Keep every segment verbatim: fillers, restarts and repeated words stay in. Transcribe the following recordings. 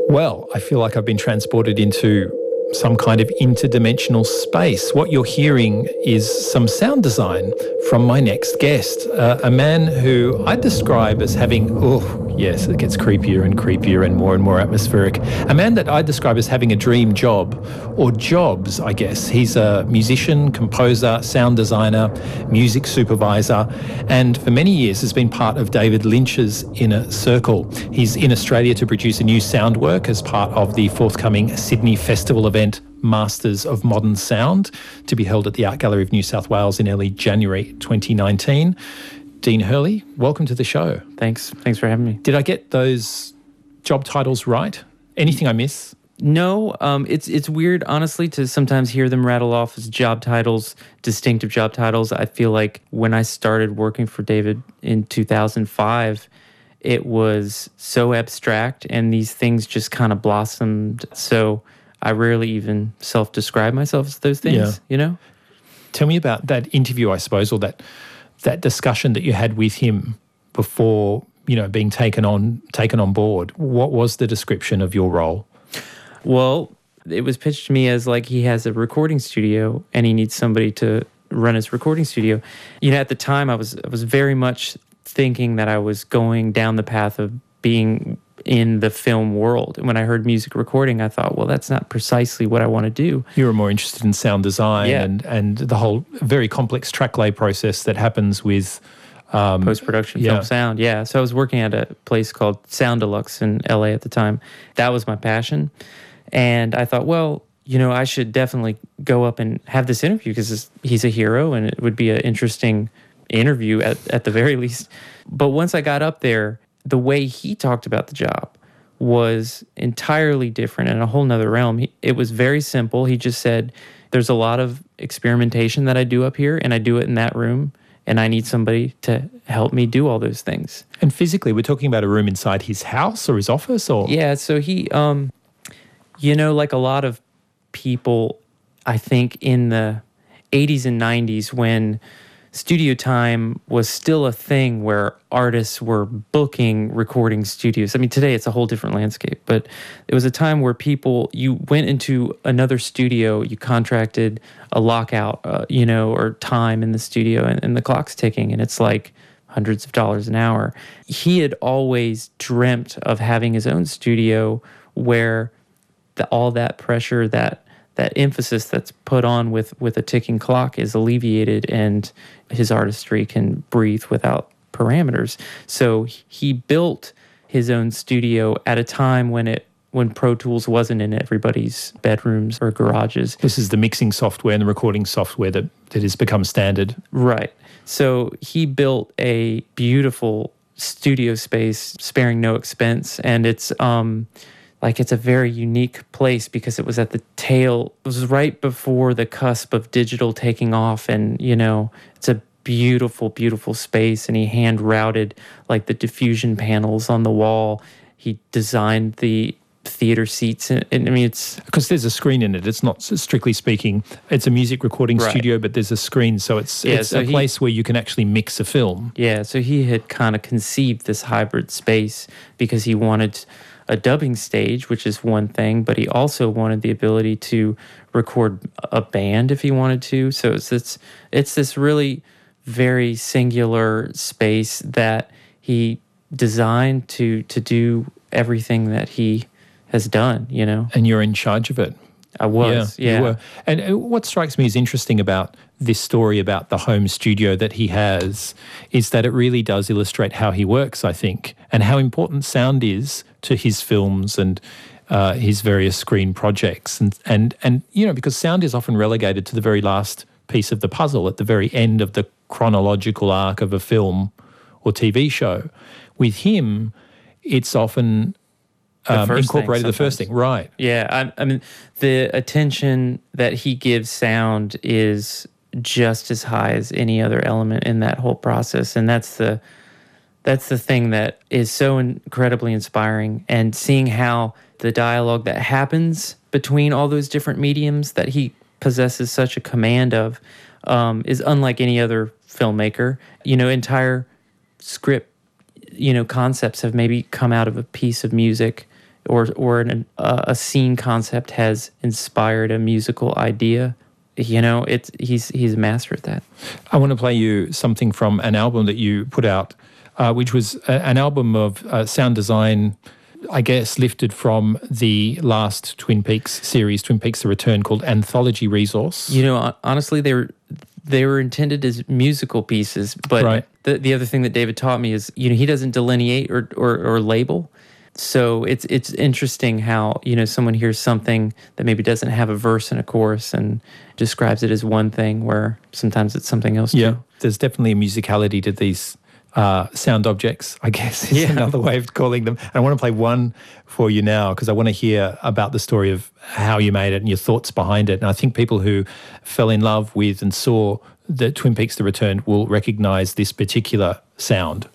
Well, I feel like I've been transported into some kind of interdimensional space. What you're hearing is some sound design from my next guest, uh, a man who I describe as having, oh, yes, it gets creepier and creepier and more and more atmospheric. A man that I describe as having a dream job, or jobs, I guess. He's a musician, composer, sound designer, music supervisor, and for many years has been part of David Lynch's Inner Circle. He's in Australia to produce a new sound work as part of the forthcoming Sydney Festival event, Masters of Modern Sound, to be held at the Art Gallery of New South Wales in early January twenty nineteen. Dean Hurley, welcome to the show. Thanks. Thanks for having me. Did I get those job titles right? Anything I miss? No, um, it's it's weird, honestly, to sometimes hear them rattle off as job titles, distinctive job titles. I feel like when I started working for David in two thousand five, it was so abstract and these things just kind of blossomed. So I rarely even self-describe myself as those things, yeah. you know? Tell me about that interview, I suppose, or that that discussion that you had with him before, you know, being taken on taken on board. What was the description of your role? Well, it was pitched to me as like he has a recording studio and he needs somebody to run his recording studio. You know, at the time I was I was very much thinking that I was going down the path of being in the film world. And when I heard music recording, I thought, well, that's not precisely what I want to do. You were more interested in sound design yeah. and, and the whole very complex track lay process that happens with um, post-production yeah. film sound. Yeah. So I was working at a place called Sound Deluxe in L A at the time. That was my passion. And I thought, well, you know, I should definitely go up and have this interview because he's a hero and it would be an interesting interview at, at the very least. But once I got up there, the way he talked about the job was entirely different in a whole nother realm. He, it was very simple. He just said, there's a lot of experimentation that I do up here, and I do it in that room, and I need somebody to help me do all those things. And physically, we're talking about a room inside his house or his office? Or Yeah, so he, um, you know, like a lot of people, I think in the eighties and nineties when studio time was still a thing where artists were booking recording studios. I mean, today it's a whole different landscape, but it was a time where people, you went into another studio, you contracted a lockout, uh, you know, or time in the studio, and, and the clock's ticking, and it's like hundreds of dollars an hour. He had always dreamt of having his own studio where the, all that pressure, that that emphasis that's put on with, with a ticking clock is alleviated and his artistry can breathe without parameters. So he built his own studio at a time when it when Pro Tools wasn't in everybody's bedrooms or garages. This is the mixing software and the recording software that, that has become standard. Right. So he built a beautiful studio space, sparing no expense, and it's um like it's a very unique place because it was at the tail, it was right before the cusp of digital taking off, and, you know, it's a beautiful, beautiful space, and he hand routed like the diffusion panels on the wall. He designed the theater seats, and, and I mean, it's... Because there's a screen in it. It's not, strictly speaking, it's a music recording right. studio, but there's a screen, so it's, yeah, it's so a he, place where you can actually mix a film. Yeah, so he had kind of conceived this hybrid space because he wanted a dubbing stage, which is one thing, but he also wanted the ability to record a band if he wanted to. So it's it's, it's this really very singular space that he designed to to do everything that he has done, you know. And you're in charge of it. I was, yeah. yeah. You were. And what strikes me as interesting about this story about the home studio that he has is that it really does illustrate how he works, I think, and how important sound is to his films and uh, his various screen projects. And, and, and, you know, because sound is often relegated to the very last piece of the puzzle at the very end of the chronological arc of a film or T V show. With him, it's often... Um, incorporated the first thing, right. Yeah, I, I mean, the attention that he gives sound is just as high as any other element in that whole process, and that's the that's the thing that is so incredibly inspiring. And seeing how the dialogue that happens between all those different mediums that he possesses such a command of um, is unlike any other filmmaker. You know, entire script, you know, concepts have maybe come out of a piece of music or or an, uh, a scene concept has inspired a musical idea. You know, it's he's he's a master at that. I want to play you something from an album that you put out, uh, which was a, an album of uh, sound design, I guess, lifted from the last Twin Peaks series, Twin Peaks: The Return, called Anthology Resource. You know, honestly, they were they were intended as musical pieces, but right. the the other thing that David taught me is, you know, he doesn't delineate or or, or label. So it's it's interesting how, you know, someone hears something that maybe doesn't have a verse and a chorus and describes it as one thing, where sometimes it's something else too. Yeah, there's definitely a musicality to these uh, sound objects, I guess is yeah. another way of calling them. And I want to play one for you now because I want to hear about the story of how you made it and your thoughts behind it. And I think people who fell in love with and saw the Twin Peaks: The Return will recognise this particular sound.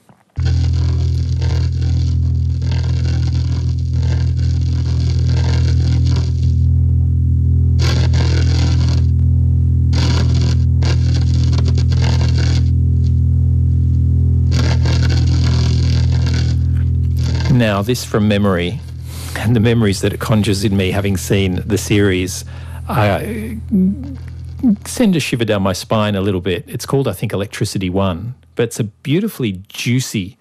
Now, this from memory, and the memories that it conjures in me having seen the series, uh, send a shiver down my spine a little bit. It's called, I think, Electricity One, but it's a beautifully juicy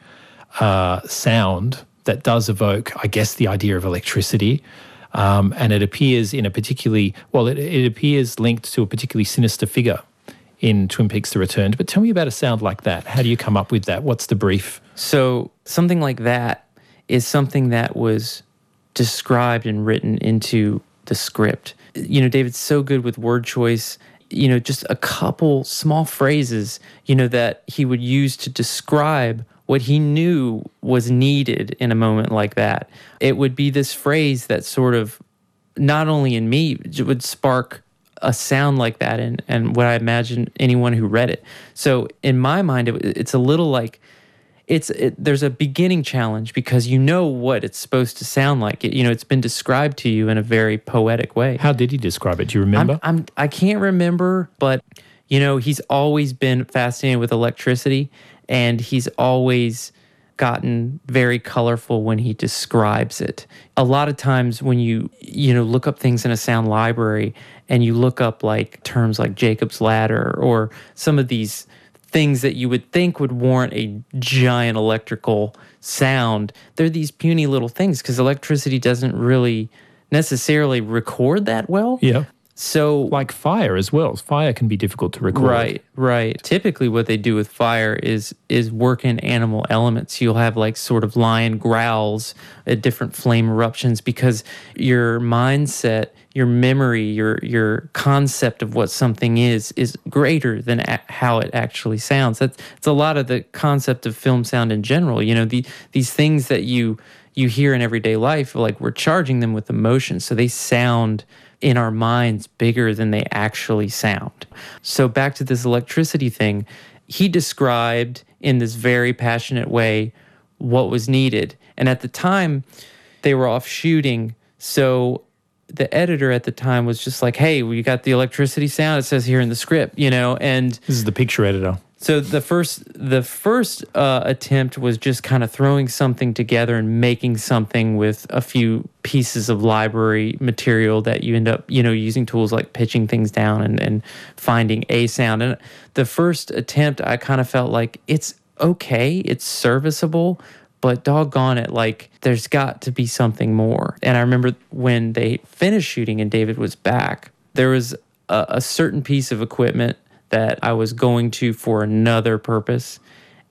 uh, sound that does evoke, I guess, the idea of electricity. Um, and it appears in a particularly, well, it, it appears linked to a particularly sinister figure in Twin Peaks: The Return. But tell me about a sound like that. How do you come up with that? What's the brief? So something like that is something that was described and written into the script. You know, David's so good with word choice, you know, just a couple small phrases, you know, that he would use to describe what he knew was needed in a moment like that. It would be this phrase that sort of, not only in me, it would spark a sound like that and, and what I imagine anyone who read it. So in my mind, it, it's a little like, It's it, there's a beginning challenge because you know what it's supposed to sound like. It, you know, it's been described to you in a very poetic way. How did he describe it? Do you remember? I'm, I'm I can't remember, but you know, he's always been fascinated with electricity, and he's always gotten very colorful when he describes it. A lot of times when you you know look up things in a sound library and you look up like terms like Jacob's ladder or some of these things that you would think would warrant a giant electrical sound, they're these puny little things because electricity doesn't really necessarily record that well. Yeah. So, like fire as well. Fire can be difficult to record. Right, right. Typically what they do with fire is is work in animal elements. You'll have like sort of lion growls at different flame eruptions because your mindset, your memory, your your concept of what something is is greater than a- how it actually sounds. That's it's a lot of the concept of film sound in general. You know, the these things that you you hear in everyday life, like we're charging them with emotion, so they sound in our minds bigger than they actually sound. So back to this electricity thing, he described in this very passionate way what was needed. And at the time, they were off shooting, so the editor at the time was just like, hey, we got the electricity sound, it says here in the script, you know, and this is the picture editor. So the first the first uh, attempt was just kind of throwing something together and making something with a few pieces of library material that you end up, you know, using tools like pitching things down and, and finding a sound. And the first attempt, I kind of felt like it's okay, it's serviceable, but doggone it, like there's got to be something more. And I remember when they finished shooting and David was back, there was a, a certain piece of equipment that I was going to for another purpose,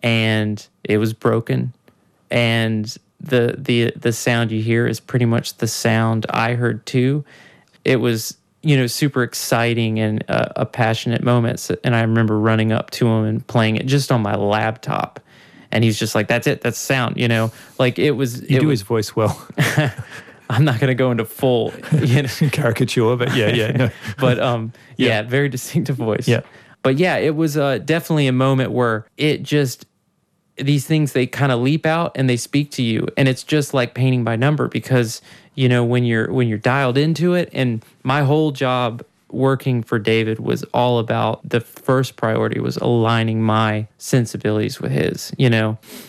and it was broken. And the the the sound you hear is pretty much the sound I heard too. It was, you know, super exciting and a, a passionate moment. So, and I remember running up to him and playing it just on my laptop. And he's just like, "That's it. That's sound." You know, like it was. You it do was, his voice well. I'm not going to go into full, you know, caricature, but yeah, yeah, no. but um, yeah. yeah, very distinctive voice. Yeah. But yeah, it was uh, definitely a moment where it just, these things, they kind of leap out and they speak to you. And it's just like painting by number because, you know, when you're when you're dialed into it, and my whole job working for David was all about, the first priority was aligning my sensibilities with his, you know.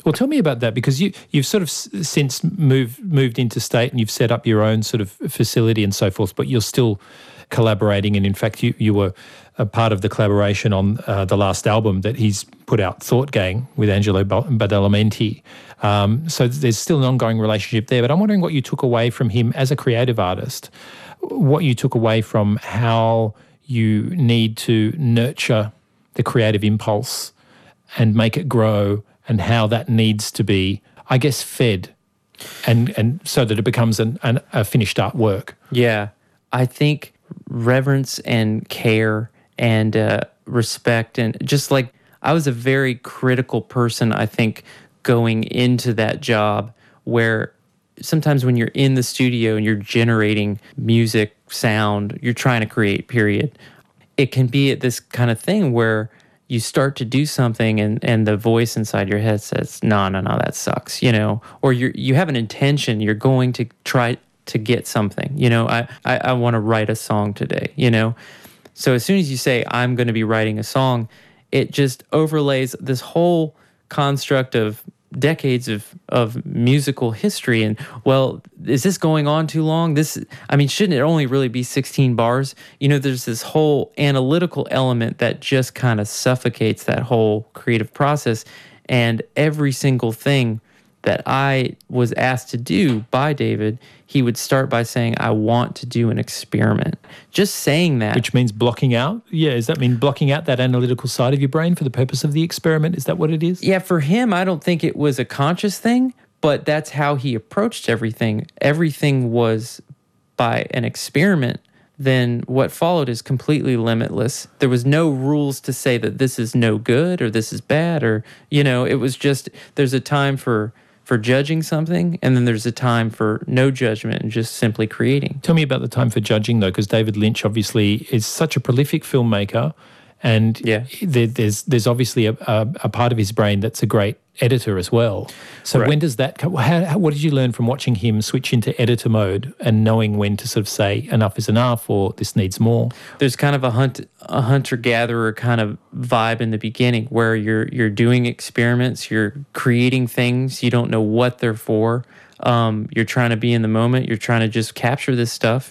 Well, tell me about that, because you, you've sort of s- since moved moved interstate and you've set up your own sort of facility and so forth, but you're still collaborating. And in fact, you, you were a part of the collaboration on uh, the last album that he's put out, Thought Gang, with Angelo Badalamenti. Um, so there's still an ongoing relationship there. But I'm wondering what you took away from him as a creative artist, what you took away from how you need to nurture the creative impulse and make it grow, and how that needs to be, I guess, fed and and so that it becomes an, an, a finished artwork. Yeah. I think reverence and care and uh, respect, and just like, I was a very critical person, I think, going into that job, where sometimes when you're in the studio and you're generating music, sound, you're trying to create, period, it can be at this kind of thing where you start to do something and, and the voice inside your head says, no, no, no, that sucks, you know, or you you have an intention, you're going to try to get something, you know, I, I, I want to write a song today, you know. So as soon as you say, I'm going to be writing a song, it just overlays this whole construct of decades of, of musical history. And, well, is this going on too long? This, I mean, shouldn't it only really be sixteen bars? You know, there's this whole analytical element that just kind of suffocates that whole creative process. And every single thing that I was asked to do by David, he would start by saying, I want to do an experiment. Just saying that. Which means blocking out? Yeah, does that mean blocking out that analytical side of your brain for the purpose of the experiment? Is that what it is? Yeah, for him, I don't think it was a conscious thing, but that's how he approached everything. Everything was by an experiment. Then what followed is completely limitless. There was no rules to say that this is no good or this is bad, or, you know, it was just, there's a time for for judging something, and then there's a time for no judgment and just simply creating. Tell me about the time for judging, though, because David Lynch obviously is such a prolific filmmaker, and yeah. there, there's there's obviously a, a, a part of his brain that's a great editor as well. So right. when does that come? How, how, what did you learn from watching him switch into editor mode and knowing when to sort of say enough is enough or this needs more? There's kind of a hunt a hunter-gatherer kind of vibe in the beginning where you're you're doing experiments, you're creating things, you don't know what they're for. Um, you're trying to be in the moment, you're trying to just capture this stuff,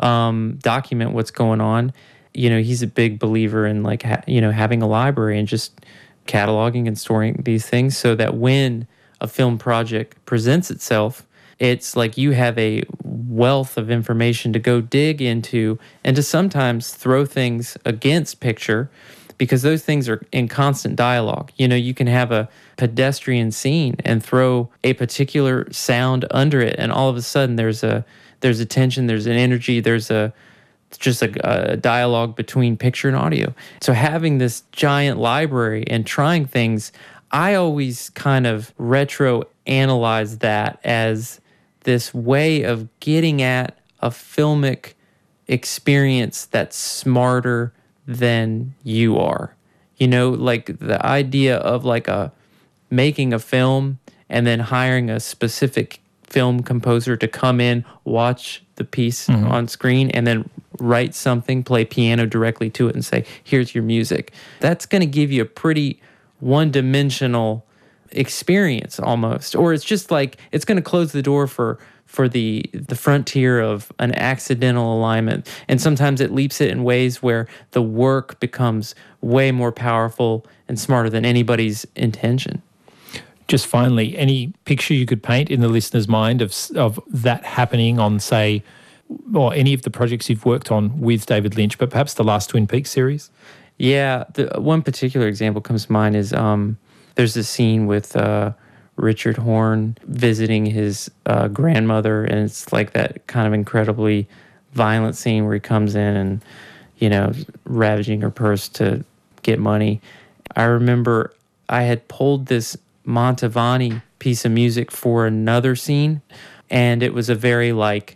um, document what's going on. You know, he's a big believer in like, ha- you know, having a library and just cataloging and storing these things so that when a film project presents itself, it's like you have a wealth of information to go dig into and to sometimes throw things against picture, because those things are in constant dialogue. You know, you can have a pedestrian scene and throw a particular sound under it, and all of a sudden there's a there's a tension, there's an energy, there's a It's just a, a dialogue between picture and audio. So having this giant library and trying things, I always kind of retro analyze that as this way of getting at a filmic experience that's smarter than you are. You know, like the idea of like a making a film and then hiring a specific film composer to come in, watch the piece mm-hmm. on screen, and then write something, play piano directly to it and say, here's your music. That's going to give you a pretty one-dimensional experience almost. Or it's just like, it's going to close the door for for the the frontier of an accidental alignment. And sometimes it leaps it in ways where the work becomes way more powerful and smarter than anybody's intention. Just finally, any picture you could paint in the listener's mind of of that happening on, say, or any of the projects you've worked on with David Lynch, but perhaps the last Twin Peaks series? Yeah, the one particular example comes to mind is um, there's a scene with uh, Richard Horne visiting his uh, grandmother, and it's like that kind of incredibly violent scene where he comes in and, you know, ravaging her purse to get money. I remember I had pulled this Mantovani piece of music for another scene, and it was a very like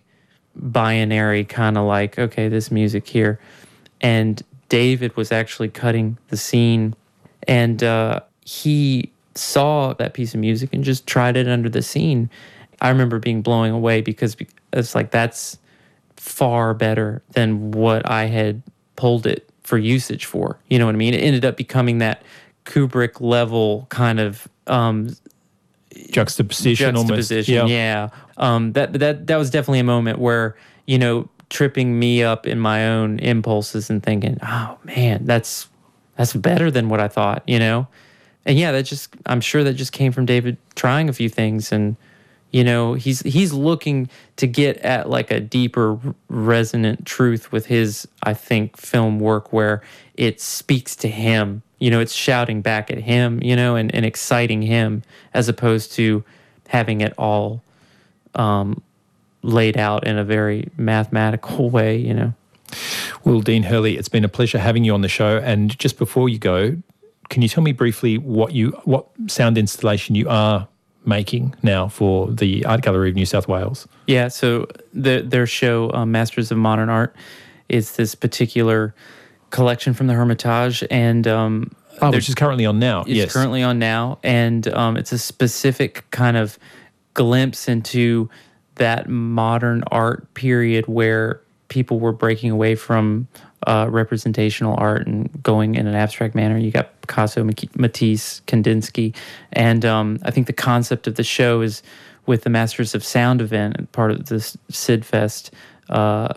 binary kind of like, okay, this music here. And David was actually cutting the scene, and uh, he saw that piece of music and just tried it under the scene. I remember being blown away because it's like, that's far better than what I had pulled it for usage for. You know what I mean? It ended up becoming that Kubrick level kind of um, juxtaposition, juxtaposition. almost. Yeah, um, that that that was definitely a moment where, you know, tripping me up in my own impulses and thinking, oh man, that's that's better than what I thought, you know. And yeah, that just I'm sure that just came from David trying a few things, and you know, he's he's looking to get at like a deeper resonant truth with his, I think, film work where it speaks to him. You know, it's shouting back at him, you know, and, and exciting him, as opposed to having it all um, laid out in a very mathematical way, you know. Well, Dean Hurley, it's been a pleasure having you on the show. And just before you go, can you tell me briefly what you what sound installation you are making now for the Art Gallery of New South Wales? Yeah, so the, their show, um, Masters of Modern Art, is this particular collection from the Hermitage, and um, oh, which is currently on now. It's yes, currently on now, and um, it's a specific kind of glimpse into that modern art period where people were breaking away from uh, representational art and going in an abstract manner. You got Picasso, Matisse, Kandinsky, and um, I think the concept of the show is with the Masters of Sound event, part of this SIDFest uh,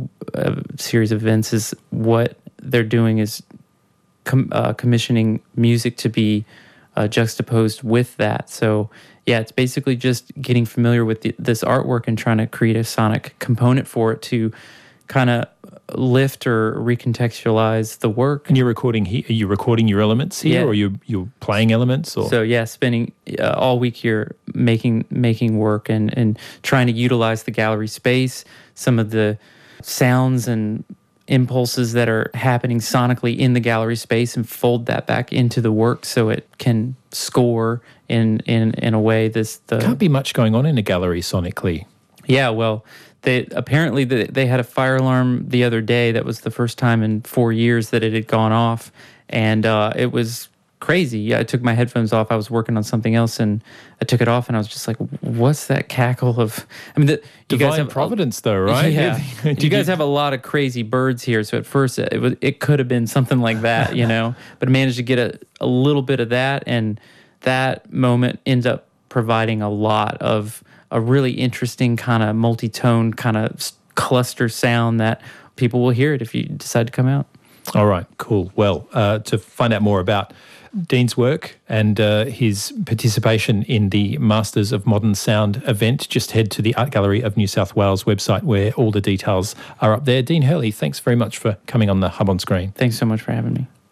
series of events, is what they're doing is com- uh, commissioning music to be uh, juxtaposed with that. So yeah, it's basically just getting familiar with the, this artwork and trying to create a sonic component for it to kind of lift or recontextualize the work. And you're recording here. Are you recording your elements here, Yeah. or you you're playing elements? Or? So yeah, spending uh, all week here making making work and and trying to utilize the gallery space, some of the sounds and impulses that are happening sonically in the gallery space, and fold that back into the work so it can score in in in a way this the Can't be much going on in a gallery sonically. Yeah, well, they apparently they, they had a fire alarm the other day. That was the first time in four years that it had gone off, and uh, it was crazy. Yeah, I took my headphones off. I was working on something else, and I took it off, and I was just like, "What's that cackle of?" I mean, the, you Divine guys have providence, though, right? Yeah, Did you guys have a lot of crazy birds here. So at first, it was it could have been something like that, you know. But I managed to get a, a little bit of that, and that moment ends up providing a lot of a really interesting kind of multi-tone kind of cluster sound that people will hear it if you decide to come out. All right, cool. Well, uh, to find out more about Dean's work and uh, his participation in the Masters of Modern Sound event, just head to the Art Gallery of New South Wales website where all the details are up there. Dean Hurley, thanks very much for coming on the Hub on Screen. Thanks so much for having me.